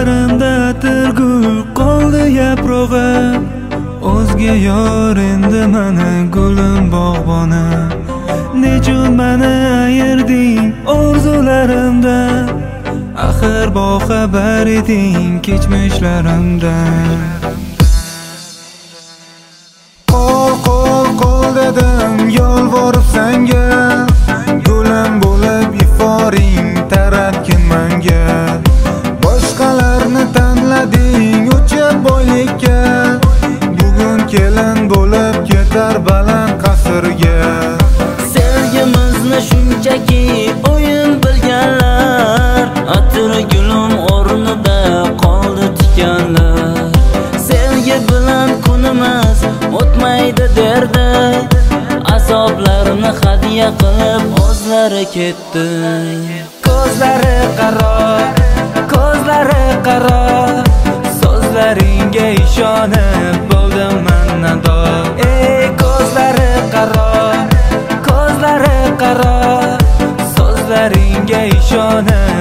Ko'zlarimda tirgul qoldi yaprog'i, o'zga yor endi mani gulim bog'boni. Nechun mani ayırding orzularimda, axir boxabar eding kechmishlarimdan. Qol dedim yolvorib senga, gulim bo'lib iforing taratgin menga. Boshqalarni tanlading o'chib boylikka, bugun kelin bo'lib ketar baland qasrga. Sevgimizni shunchaki o'yin bilganlar, atri gulim o'rnida qoldi tikanlar. Sevgi bilan kunimiz o'tmaydi derdi, azoblarni hadya qilib o'zlari ketdi. Ko'zlari qaro, so'zlaringga ishonib bo'ldim men nado. Ey ko'zlari qaro, so'zlaringga ishonib